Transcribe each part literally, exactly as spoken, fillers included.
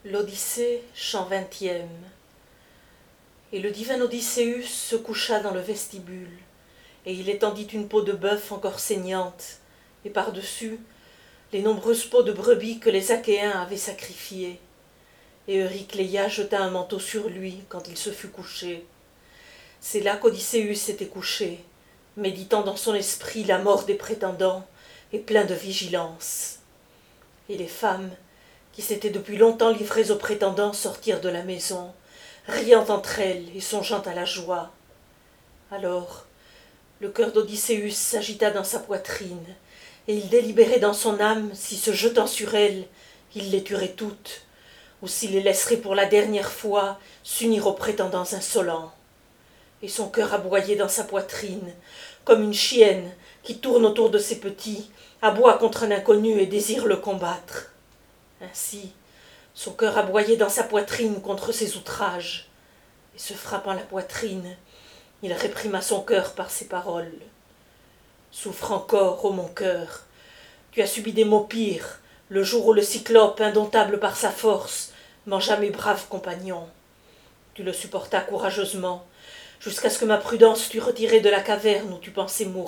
L'Odyssée, chant vingtième. Et le divin Odysseus se coucha dans le vestibule, et il étendit une peau de bœuf encore saignante, et par-dessus, les nombreuses peaux de brebis que les Achéens avaient sacrifiées. Et Eurycléia jeta un manteau sur lui quand il se fut couché. C'est là qu'Odysseus était couché, méditant dans son esprit la mort des prétendants, et plein de vigilance. Et les femmes, qui s'étaient depuis longtemps livrées aux prétendants, sortirent de la maison, riant entre elles et songeant à la joie. Alors, le cœur d'Odysseus s'agita dans sa poitrine, et il délibérait dans son âme si, se jetant sur elles, il les tuerait toutes, ou s'il les laisserait pour la dernière fois s'unir aux prétendants insolents. Et son cœur aboyait dans sa poitrine, comme une chienne qui tourne autour de ses petits, aboie contre un inconnu et désire le combattre. Ainsi, son cœur aboyait dans sa poitrine contre ses outrages, et se frappant la poitrine, il réprima son cœur par ces paroles. « Souffre encore, ô mon cœur, tu as subi des maux pires, le jour où le cyclope, indomptable par sa force, mangea mes braves compagnons. Tu le supportas courageusement, jusqu'à ce que ma prudence t'eût retiré de la caverne où tu pensais mourir. »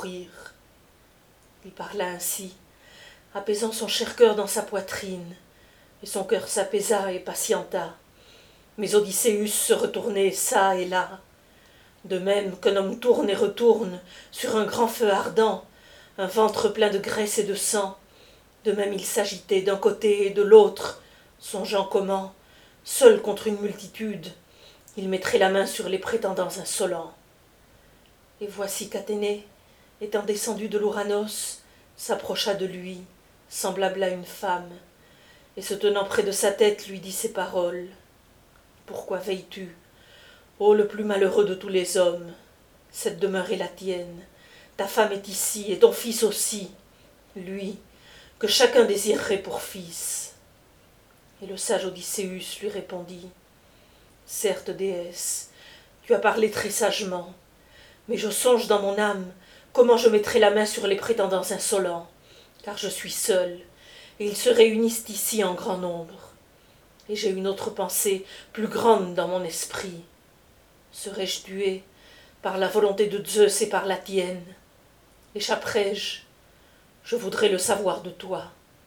Il parla ainsi, apaisant son cher cœur dans sa poitrine, et son cœur s'apaisa et patienta. Mais Odysseus se retournait çà et là. De même qu'un homme tourne et retourne sur un grand feu ardent, un ventre plein de graisse et de sang, de même il s'agitait d'un côté et de l'autre, songeant comment, seul contre une multitude, il mettrait la main sur les prétendants insolents. Et voici qu'Athénée, étant descendue de l'Ouranos, s'approcha de lui, semblable à une femme, et se tenant près de sa tête lui dit ces paroles. « Pourquoi veilles-tu, ô le plus malheureux de tous les hommes? Cette demeure est la tienne, ta femme est ici, et ton fils aussi, lui, que chacun désirerait pour fils. » Et le sage Odysseus lui répondit. « Certes, déesse, tu as parlé très sagement, mais je songe dans mon âme comment je mettrai la main sur les prétendants insolents, car je suis seul, et ils se réunissent ici en grand nombre. Et j'ai une autre pensée plus grande dans mon esprit. Serais-je tué par la volonté de Zeus et par la tienne? Échapperai-je? Je voudrais le savoir de toi. »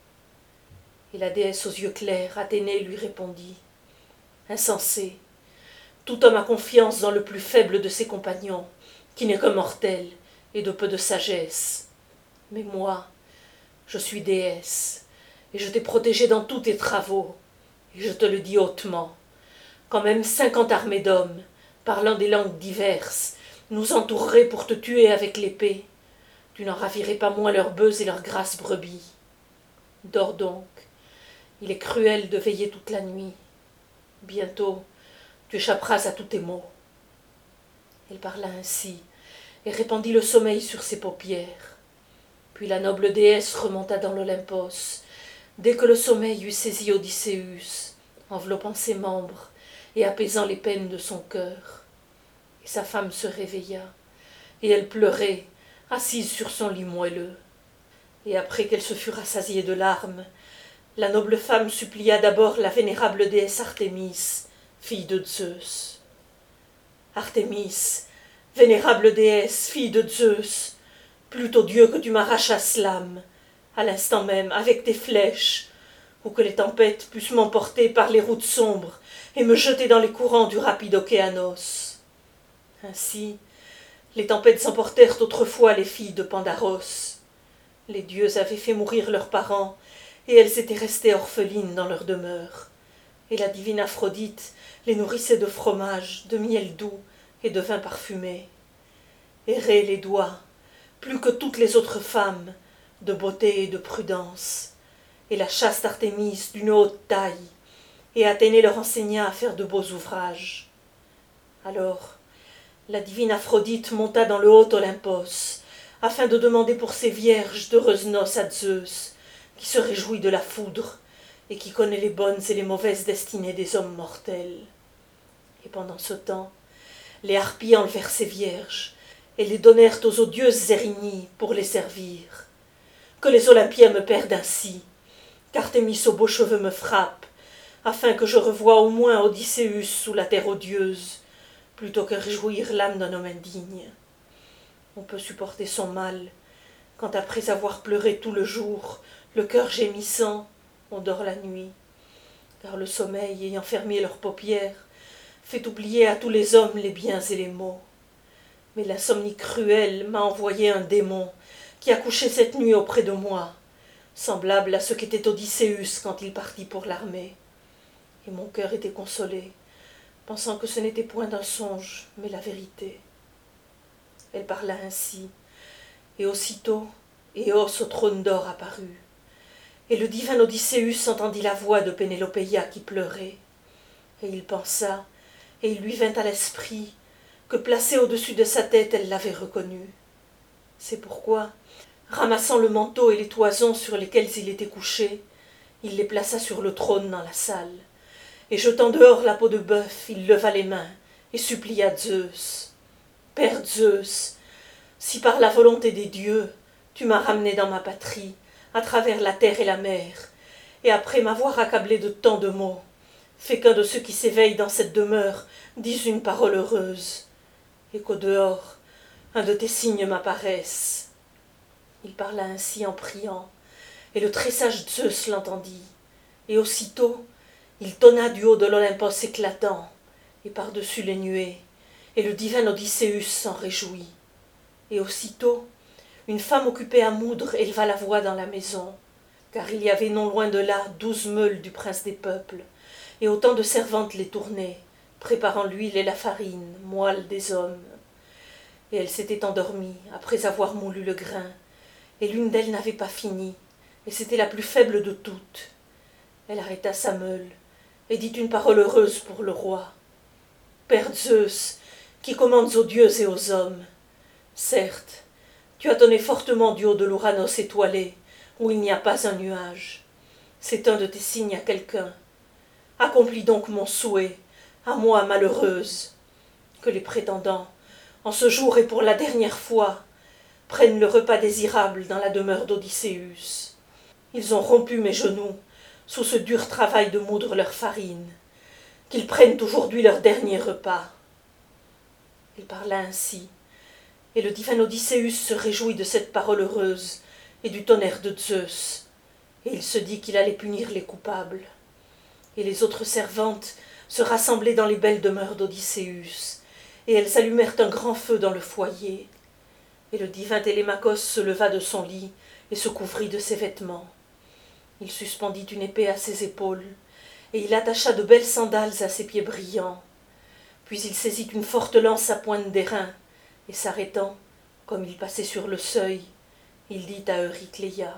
Et la déesse aux yeux clairs, Athénée, lui répondit. « Insensé, tout homme a confiance dans le plus faible de ses compagnons, qui n'est qu'un mortel et de peu de sagesse. Mais moi, je suis déesse, et je t'ai protégé dans tous tes travaux, et je te le dis hautement, quand même cinquante armées d'hommes, parlant des langues diverses, nous entoureraient pour te tuer avec l'épée, tu n'en ravirais pas moins leurs bœufs et leurs grasses brebis. Dors donc, il est cruel de veiller toute la nuit. Bientôt, tu échapperas à tous tes maux. » Elle parla ainsi, et répandit le sommeil sur ses paupières. Puis la noble déesse remonta dans l'Olympos, dès que le sommeil eut saisi Odysseus, enveloppant ses membres et apaisant les peines de son cœur. Et sa femme se réveilla, et elle pleurait, assise sur son lit moelleux. Et après qu'elle se fut rassasiée de larmes, la noble femme supplia d'abord la vénérable déesse Artémis, fille de Zeus. « Artémis, vénérable déesse, fille de Zeus, plutôt Dieu que tu m'arrachasses l'âme, à l'instant même, avec tes flèches, ou que les tempêtes puissent m'emporter par les routes sombres et me jeter dans les courants du rapide Océanos. » Ainsi, les tempêtes emportèrent autrefois les filles de Pandaros. Les dieux avaient fait mourir leurs parents, et elles étaient restées orphelines dans leur demeure. Et la divine Aphrodite les nourrissait de fromage, de miel doux et de vin parfumé. Erraient les doigts, plus que toutes les autres femmes, de beauté et de prudence, et la chaste Artémis d'une haute taille, et Athénée leur enseigna à faire de beaux ouvrages. Alors, la divine Aphrodite monta dans le haut Olympos, afin de demander pour ses vierges d'heureuses noces à Zeus, qui se réjouit de la foudre, et qui connaît les bonnes et les mauvaises destinées des hommes mortels. Et pendant ce temps, les harpies enlevèrent ces vierges, et les donnèrent aux odieuses Érinies pour les servir. Que les Olympiens me perdent ainsi, qu'Artémis aux beaux cheveux me frappe, afin que je revoie au moins Odysseus sous la terre odieuse, plutôt que réjouir l'âme d'un homme indigne. On peut supporter son mal, quand après avoir pleuré tout le jour, le cœur gémissant, on dort la nuit, car le sommeil, ayant fermé leurs paupières, fait oublier à tous les hommes les biens et les maux. Mais l'insomnie cruelle m'a envoyé un démon qui a couché cette nuit auprès de moi, semblable à ce qu'était Odysseus quand il partit pour l'armée. Et mon cœur était consolé, pensant que ce n'était point un songe, mais la vérité. Elle parla ainsi, et aussitôt Éos au trône d'or apparut, et le divin Odysseus entendit la voix de Pénélopeia qui pleurait, et il pensa, et il lui vint à l'esprit, que placée au-dessus de sa tête, elle l'avait reconnu. C'est pourquoi, ramassant le manteau et les toisons sur lesquels il était couché, il les plaça sur le trône dans la salle, et jetant dehors la peau de bœuf, il leva les mains et supplia Zeus. « Père Zeus, si par la volonté des dieux, tu m'as ramené dans ma patrie, à travers la terre et la mer, et après m'avoir accablé de tant de maux, fais qu'un de ceux qui s'éveillent dans cette demeure dise une parole heureuse, et qu'au dehors, un de tes signes m'apparaisse. » Il parla ainsi en priant, et le très sage Zeus l'entendit, et aussitôt il tonna du haut de l'Olympos éclatant, et par-dessus les nuées, et le divin Odysseus s'en réjouit. Et aussitôt, une femme occupée à moudre éleva la voix dans la maison, car il y avait non loin de là douze meules du prince des peuples, et autant de servantes les tournaient, préparant l'huile et la farine, moelle des hommes. Et elle s'était endormie après avoir moulu le grain, et l'une d'elles n'avait pas fini, et c'était la plus faible de toutes. Elle arrêta sa meule, et dit une parole heureuse pour le roi. « Père Zeus, qui commandes aux dieux et aux hommes, certes, tu as tonné fortement du haut de l'Ouranos étoilé, où il n'y a pas un nuage. C'est un de tes signes à quelqu'un. Accomplis donc mon souhait, à moi malheureuse, que les prétendants, en ce jour et pour la dernière fois, prennent le repas désirable dans la demeure d'Odysseus. Ils ont rompu mes genoux, sous ce dur travail de moudre leur farine, qu'ils prennent aujourd'hui leur dernier repas. » Il parla ainsi, et le divin Odysseus se réjouit de cette parole heureuse et du tonnerre de Zeus, et il se dit qu'il allait punir les coupables. Et les autres servantes se rassemblaient dans les belles demeures d'Odysseus, et elles allumèrent un grand feu dans le foyer. Et le divin Télémaque se leva de son lit et se couvrit de ses vêtements. Il suspendit une épée à ses épaules, et il attacha de belles sandales à ses pieds brillants. Puis il saisit une forte lance à pointe d'airain, et s'arrêtant, comme il passait sur le seuil, il dit à Eurycléia,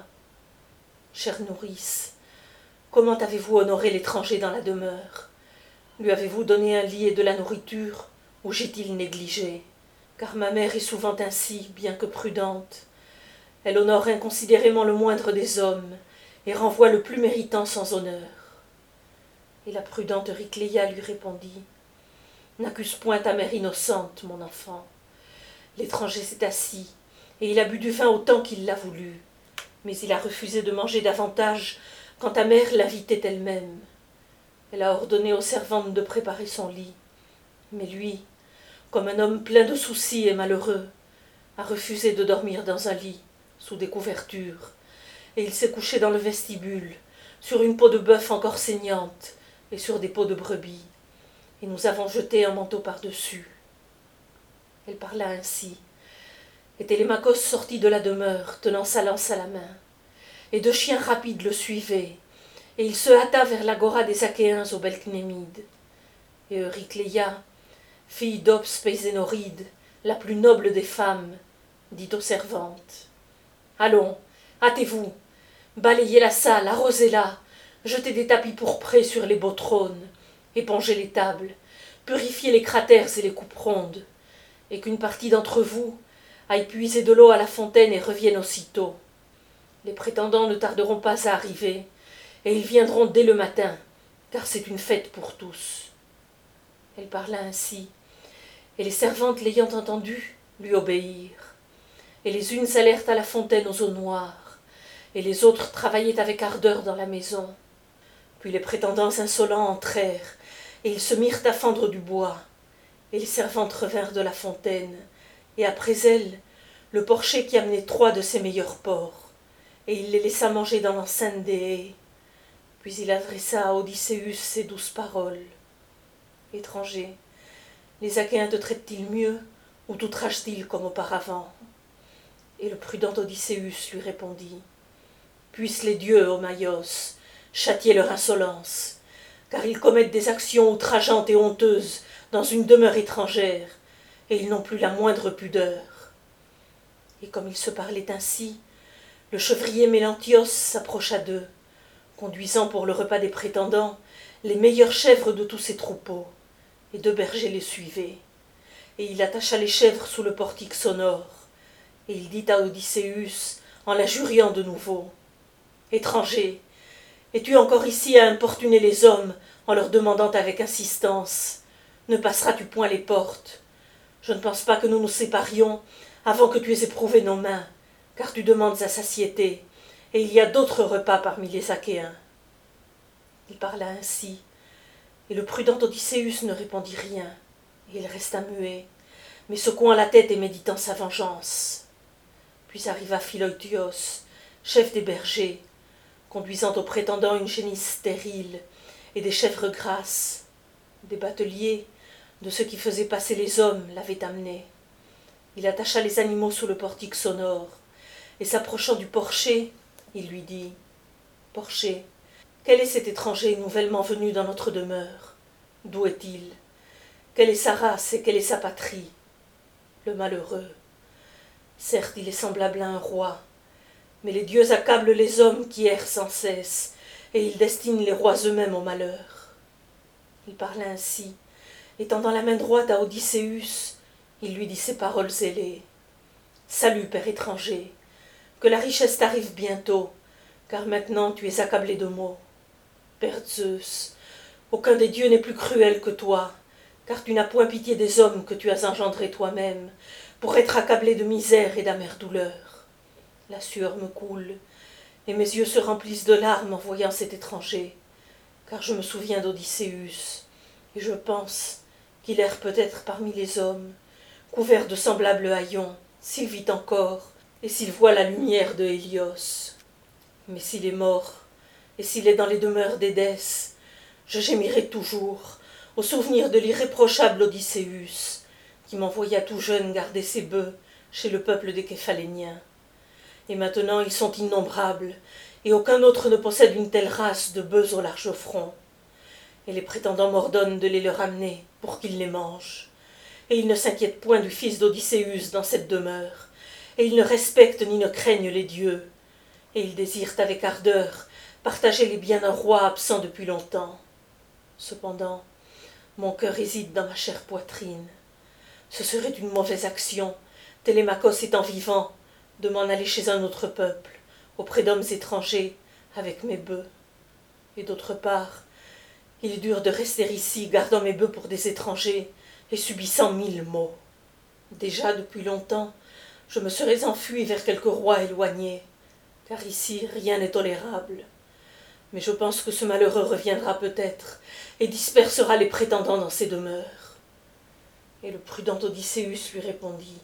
« Chère nourrice, comment avez-vous honoré l'étranger dans la demeure? Lui avez-vous donné un lit et de la nourriture, ou j'ai-il négligé? Car ma mère est souvent ainsi, bien que prudente. Elle honore inconsidérément le moindre des hommes, et renvoie le plus méritant sans honneur. » Et la prudente Eurycléia lui répondit, « N'accuse point ta mère innocente, mon enfant. L'étranger s'est assis, et il a bu du vin autant qu'il l'a voulu, mais il a refusé de manger davantage quand ta mère l'invitait elle-même. Elle a ordonné aux servantes de préparer son lit, mais lui, comme un homme plein de soucis et malheureux, a refusé de dormir dans un lit, sous des couvertures, et il s'est couché dans le vestibule, sur une peau de bœuf encore saignante, et sur des peaux de brebis, et nous avons jeté un manteau par-dessus. » Elle parla ainsi, et Télémaque sortit de la demeure, tenant sa lance à la main, et deux chiens rapides le suivaient, et il se hâta vers l'agora des Achéens au Belcnémide. Et Eurycléia, fille d'Ops Pézénoride, la plus noble des femmes, dit aux servantes, « Allons, hâtez-vous, balayez la salle, arrosez-la, jetez des tapis pourprés sur les beaux trônes, épongez les tables, purifiez les cratères et les coupes rondes, et qu'une partie d'entre vous aille puiser de l'eau à la fontaine et revienne aussitôt. Les prétendants ne tarderont pas à arriver, et ils viendront dès le matin, car c'est une fête pour tous. » Elle parla ainsi, et les servantes l'ayant entendue lui obéirent. Et les unes allèrent à la fontaine aux eaux noires, et les autres travaillaient avec ardeur dans la maison. Puis les prétendants insolents entrèrent, et ils se mirent à fendre du bois, et les servantes revinrent de la fontaine, et après elles, le porcher qui amenait trois de ses meilleurs porcs, et il les laissa manger dans l'enceinte des haies. Puis il adressa à Odysseus ces douces paroles. « Étranger, les Achéens te traitent-ils mieux, ou t'outragent-ils comme auparavant ?» Et le prudent Odysseus lui répondit. « Puissent les dieux, ô Maïos, châtier leur insolence, car ils commettent des actions outrageantes et honteuses dans une demeure étrangère, et ils n'ont plus la moindre pudeur. » Et comme ils se parlaient ainsi, le chevrier Mélantios s'approcha d'eux, conduisant pour le repas des prétendants les meilleures chèvres de tous ses troupeaux, et deux bergers les suivaient. Et il attacha les chèvres sous le portique sonore, et il dit à Odysseus, en l'injuriant de nouveau, « Étranger, es-tu encore ici à importuner les hommes en leur demandant avec insistance, ne passeras-tu point les portes? Je ne pense pas que nous nous séparions avant que tu aies éprouvé nos mains, car tu demandes à satiété, et il y a d'autres repas parmi les Achéens. » Il parla ainsi, et le prudent Odysseus ne répondit rien, et il resta muet, mais secouant la tête et méditant sa vengeance. Puis arriva Philotios, chef des bergers, conduisant aux prétendants une génisse stérile et des chèvres grasses. Des bateliers, de ceux qui faisaient passer les hommes, l'avaient amené. Il attacha les animaux sous le portique sonore, et s'approchant du porcher, il lui dit « Porcher, quel est cet étranger nouvellement venu dans notre demeure? D'où est-il? Quelle est sa race et quelle est sa patrie? Le malheureux. Certes, il est semblable à un roi, mais les dieux accablent les hommes qui errent sans cesse, et ils destinent les rois eux-mêmes au malheur. » Il parla ainsi, et tendant la main droite à Odysseus, il lui dit ces paroles ailées. « Salut, père étranger, que la richesse t'arrive bientôt, car maintenant tu es accablé de maux. Père Zeus, aucun des dieux n'est plus cruel que toi, car tu n'as point pitié des hommes que tu as engendrés toi-même, pour être accablé de misère et d'amère douleur. La sueur me coule, et mes yeux se remplissent de larmes en voyant cet étranger, car je me souviens d'Odysseus, et je pense qu'il erre peut-être parmi les hommes, couvert de semblables haillons, s'il vit encore, et s'il voit la lumière de Hélios. Mais s'il est mort, et s'il est dans les demeures d'Édès, je gémirai toujours au souvenir de l'irréprochable Odysseus, qui m'envoya tout jeune garder ses bœufs chez le peuple des Képhaléniens. Et maintenant ils sont innombrables, et aucun autre ne possède une telle race de bœufs au large front. Et les prétendants m'ordonnent de les leur amener pour qu'ils les mangent. Et ils ne s'inquiètent point du fils d'Odysseus dans cette demeure, et ils ne respectent ni ne craignent les dieux, et ils désirent avec ardeur partager les biens d'un roi absent depuis longtemps. Cependant, mon cœur hésite dans ma chère poitrine. Ce serait une mauvaise action, Télémaque étant vivant, de m'en aller chez un autre peuple, auprès d'hommes étrangers, avec mes bœufs. Et d'autre part, il est dur de rester ici, gardant mes bœufs pour des étrangers, et subissant mille maux. Déjà, depuis longtemps, je me serais enfui vers quelque roi éloigné, car ici rien n'est tolérable. Mais je pense que ce malheureux reviendra peut-être, et dispersera les prétendants dans ses demeures. » Et le prudent Odysseus lui répondit,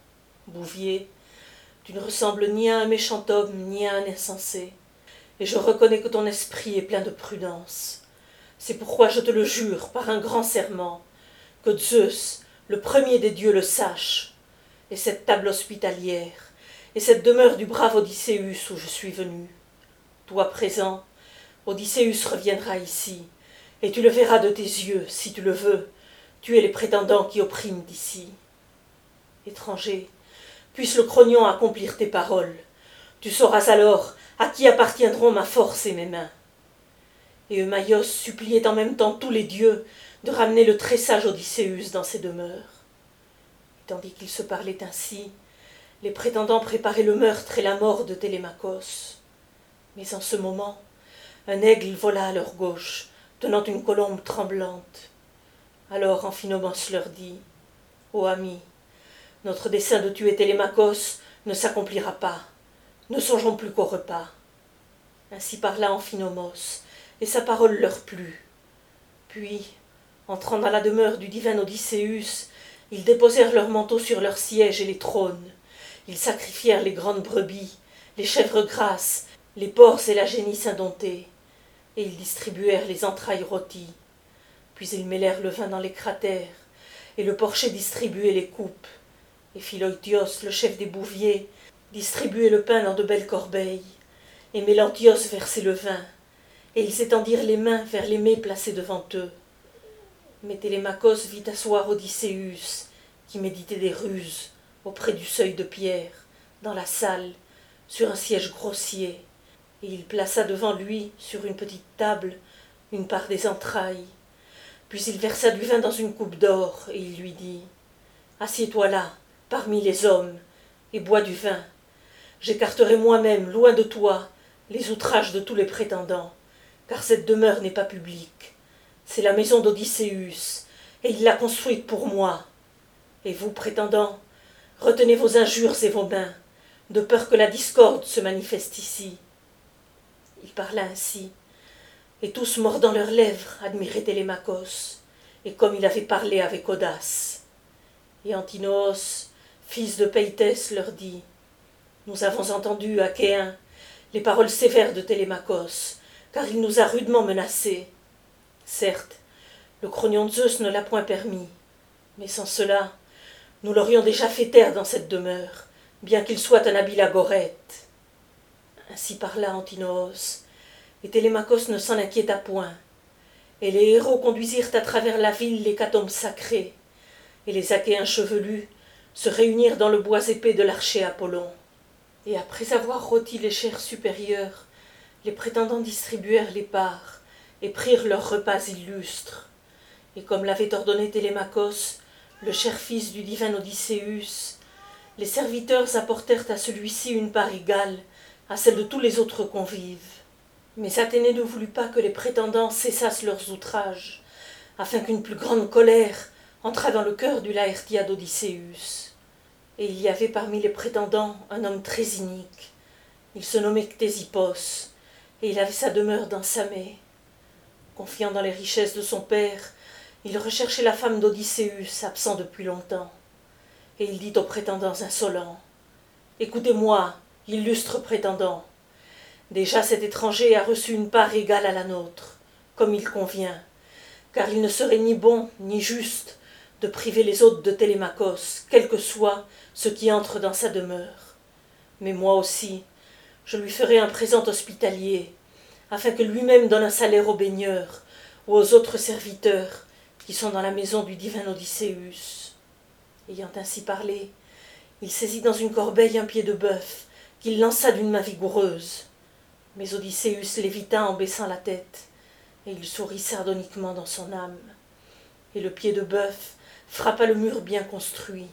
« Bouvier, tu ne ressembles ni à un méchant homme, ni à un insensé, et je reconnais que ton esprit est plein de prudence. C'est pourquoi je te le jure, par un grand serment, que Zeus, le premier des dieux, le sache, et cette table hospitalière, et cette demeure du brave Odysseus où je suis venu. Toi présent, Odysseus reviendra ici, et tu le verras de tes yeux, si tu le veux, tuer les prétendants qui oppriment d'ici. Étranger, puisse le Cronion accomplir tes paroles, tu sauras alors à qui appartiendront ma force et mes mains. » Et Eumaïos suppliait en même temps tous les dieux de ramener le très sage Odysseus dans ses demeures. Et tandis qu'ils se parlaient ainsi, les prétendants préparaient le meurtre et la mort de Télémaque. Mais en ce moment, un aigle vola à leur gauche, tenant une colombe tremblante. Alors Amphinomos leur dit, « Ô amis, notre dessein de tuer Télémaque ne s'accomplira pas. Ne songeons plus qu'au repas. » Ainsi parla Amphinomos, et sa parole leur plut. Puis, entrant dans la demeure du divin Odysseus, ils déposèrent leurs manteaux sur leurs sièges et les trônes. Ils sacrifièrent les grandes brebis, les chèvres grasses, les porcs et la génisse indomptée, et ils distribuèrent les entrailles rôties. Puis ils mêlèrent le vin dans les cratères, et le porcher distribuait les coupes, et Philoïtios, le chef des bouviers, distribuait le pain dans de belles corbeilles, et Mélantios versait le vin, et ils étendirent les mains vers les mets placés devant eux. Mais Télémaque vit asseoir Odysseus, qui méditait des ruses, auprès du seuil de pierre, dans la salle, sur un siège grossier, et il plaça devant lui, sur une petite table, une part des entrailles. Puis il versa du vin dans une coupe d'or, et il lui dit « Assieds-toi là, parmi les hommes, et bois du vin. J'écarterai moi-même, loin de toi, les outrages de tous les prétendants, car cette demeure n'est pas publique. C'est la maison d'Odysseus, et il l'a construite pour moi. Et vous, prétendants, retenez vos injures et vos mains, de peur que la discorde se manifeste ici. » Il parla ainsi, et tous mordant leurs lèvres admiraient Télémaque, et comme il avait parlé avec audace. Et Antinoos, fils de Péïtès, leur dit « Nous avons entendu, Achéens, les paroles sévères de Télémaque, car il nous a rudement menacés. Certes, le cronion de Zeus ne l'a point permis, mais sans cela, nous l'aurions déjà fait taire dans cette demeure, bien qu'il soit un habile agorète. » Ainsi parla Antinoos, et Télémaque ne s'en inquiéta point. Et les héros conduisirent à travers la ville l'hécatombe sacrée, et les Achéens chevelus se réunirent dans le bois épais de l'archer Apollon. Et après avoir rôti les chairs supérieures, les prétendants distribuèrent les parts, et prirent leurs repas illustres. Et comme l'avait ordonné Télémaque, le cher fils du divin Odysseus, les serviteurs apportèrent à celui-ci une part égale à celle de tous les autres convives. Mais Athénée ne voulut pas que les prétendants cessassent leurs outrages, afin qu'une plus grande colère entrât dans le cœur du Laërtiade d'Odysseus. Et il y avait parmi les prétendants un homme très inique. Il se nommait Ctésippos, et il avait sa demeure dans Samée. Confiant dans les richesses de son père, il recherchait la femme d'Odysseus, absent depuis longtemps. Et il dit aux prétendants insolents « Écoutez-moi, illustres prétendants. Déjà cet étranger a reçu une part égale à la nôtre, comme il convient, car il ne serait ni bon ni juste de priver les hôtes de Télémaque, quel que soit ce qui entre dans sa demeure. Mais moi aussi, je lui ferai un présent hospitalier, afin que lui-même donne un salaire aux baigneurs ou aux autres serviteurs qui sont dans la maison du divin Odysseus. » Ayant ainsi parlé, il saisit dans une corbeille un pied de bœuf qu'il lança d'une main vigoureuse. Mais Odysseus l'évita en baissant la tête, et il sourit sardoniquement dans son âme. Et le pied de bœuf frappa le mur bien construit.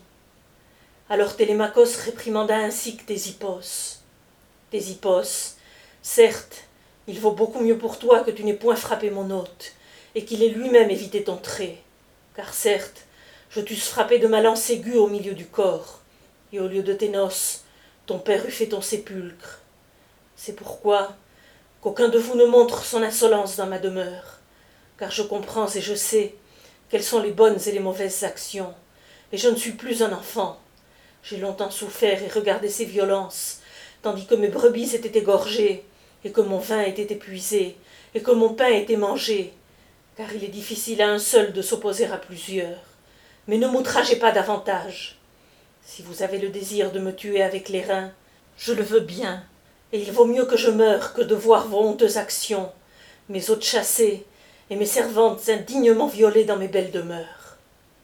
Alors Télémaque réprimanda ainsi Ctésippos. « Ctésippos, certes, il vaut beaucoup mieux pour toi que tu n'aies point frappé mon hôte, et qu'il ait lui-même évité ton trait. Car certes, je t'eusse frappé de ma lance aiguë au milieu du corps, et au lieu de tes noces, ton père eût fait ton sépulcre. C'est pourquoi qu'aucun de vous ne montre son insolence dans ma demeure, car je comprends et je sais quelles sont les bonnes et les mauvaises actions, et je ne suis plus un enfant. J'ai longtemps souffert et regardé ces violences, tandis que mes brebis étaient égorgées, et que mon vin était épuisé, et que mon pain était mangé, car il est difficile à un seul de s'opposer à plusieurs. Mais ne m'outragez pas davantage. Si vous avez le désir de me tuer avec les reins, je le veux bien, et il vaut mieux que je meure que de voir vos honteuses actions, mes hôtes chassés et mes servantes indignement violées dans mes belles demeures. »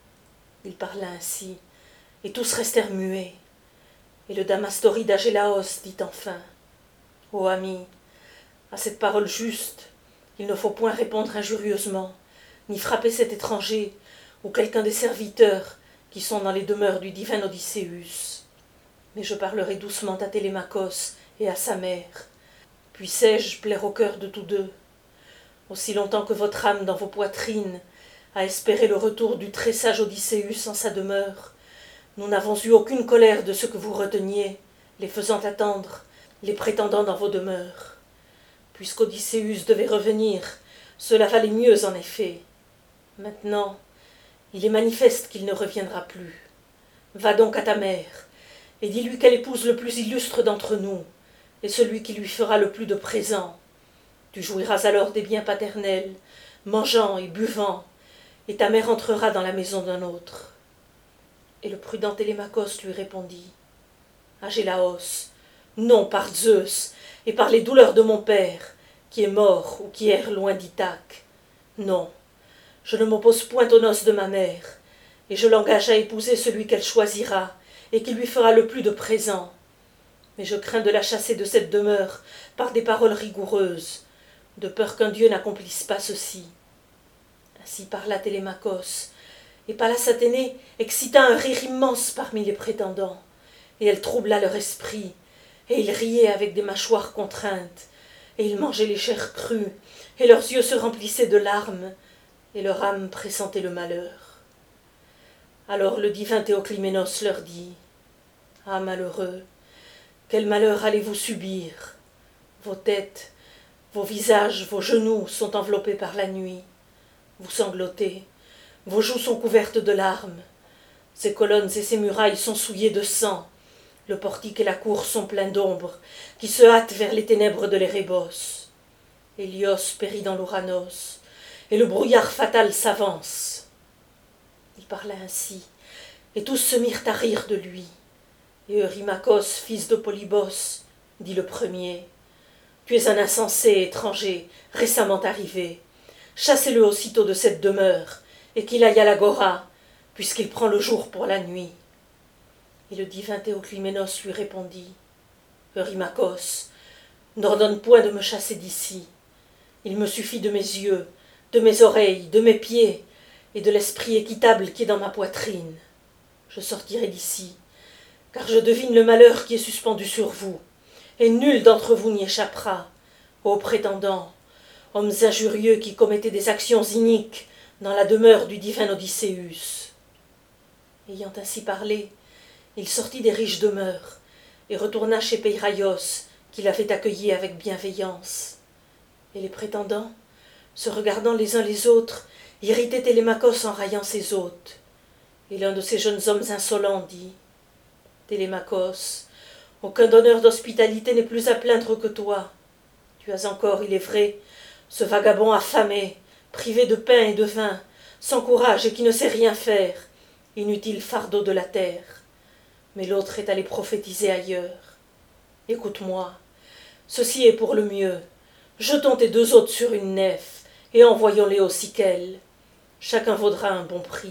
Il parla ainsi, et tous restèrent muets. Et le Damastori d'Agélaos dit enfin « Ô ami, à cette parole juste, il ne faut point répondre injurieusement, ni frapper cet étranger ou quelqu'un des serviteurs qui sont dans les demeures du divin Odysseus. Mais je parlerai doucement à Télémaque et à sa mère. Puissé-je plaire au cœur de tous deux, aussi longtemps que votre âme dans vos poitrines a espéré le retour du très sage Odysseus en sa demeure, nous n'avons eu aucune colère de ce que vous reteniez, les faisant attendre, les prétendant dans vos demeures. puisqu'Odysseus devait revenir, cela valait mieux en effet. Maintenant, il est manifeste qu'il ne reviendra plus. Va donc à ta mère, et dis-lui qu'elle épouse le plus illustre d'entre nous, et celui qui lui fera le plus de présents. Tu jouiras alors des biens paternels, mangeant et buvant, et ta mère entrera dans la maison d'un autre. » Et le prudent Télémaque lui répondit: « Agélaos, non, par Zeus, et par les douleurs de mon père, qui est mort ou qui erre loin d'Ithaque. Non, je ne m'oppose point aux noces de ma mère, et je l'engage à épouser celui qu'elle choisira, et qui lui fera le plus de présents. Mais je crains de la chasser de cette demeure par des paroles rigoureuses, de peur qu'un dieu n'accomplisse pas ceci. » Ainsi parla Télémaque, et Pallas Athénée excita un rire immense parmi les prétendants, et elle troubla leur esprit, et ils riaient avec des mâchoires contraintes, et ils mangeaient les chairs crues, et leurs yeux se remplissaient de larmes, et leur âme pressentait le malheur. Alors le divin Théoclyménos leur dit: « Ah malheureux, quel malheur allez-vous subir? Vos têtes, vos visages, vos genoux sont enveloppés par la nuit. Vous sanglotez, vos joues sont couvertes de larmes. Ces colonnes et ces murailles sont souillées de sang. Le portique et la cour sont pleins d'ombre, qui se hâtent vers les ténèbres de l'Érébos. Hélios périt dans l'Ouranos, et le brouillard fatal s'avance. » Il parla ainsi, et tous se mirent à rire de lui. Et Eurymachos, fils de Polybos, dit le premier: « Tu es un insensé étranger, récemment arrivé. Chassez-le aussitôt de cette demeure, et qu'il aille à l'agora, puisqu'il prend le jour pour la nuit. » Et le divin Théoclyménos lui répondit: « Eurymachos, n'ordonne point de me chasser d'ici. Il me suffit de mes yeux, de mes oreilles, de mes pieds, et de l'esprit équitable qui est dans ma poitrine. Je sortirai d'ici, car je devine le malheur qui est suspendu sur vous, et nul d'entre vous n'y échappera, ô prétendants, hommes injurieux qui commettaient des actions iniques dans la demeure du divin Odysseus. » Ayant ainsi parlé, il sortit des riches demeures, et retourna chez Peiraios, qui l'avait accueilli avec bienveillance. Et les prétendants, se regardant les uns les autres, irritaient Télémaque en raillant ses hôtes. Et l'un de ces jeunes hommes insolents dit: « Télémaque, aucun donneur d'hospitalité n'est plus à plaindre que toi. Tu as encore, il est vrai, ce vagabond affamé, privé de pain et de vin, sans courage et qui ne sait rien faire, inutile fardeau de la terre. Mais l'autre est allé prophétiser ailleurs. Écoute-moi, ceci est pour le mieux. Jetons tes deux hôtes sur une nef, et envoyons-les au Siquel. Chacun vaudra un bon prix. »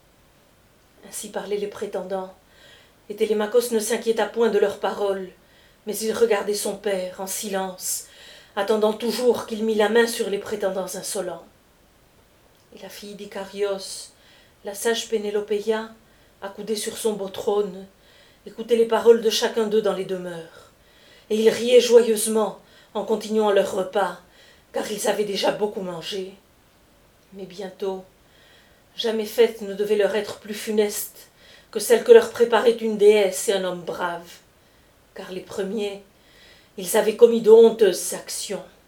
Ainsi parlaient les prétendants, et Télémaque ne s'inquiéta point de leurs paroles, mais il regardait son père en silence, attendant toujours qu'il mît la main sur les prétendants insolents. Et la fille d'Icarios, la sage Pénélopéia, accoudée sur son beau trône, écoutait les paroles de chacun d'eux dans les demeures, et ils riaient joyeusement en continuant leur repas, car ils avaient déjà beaucoup mangé. Mais bientôt, jamais fête ne devait leur être plus funeste que celle que leur préparait une déesse et un homme brave, car les premiers, ils avaient commis de honteuses actions.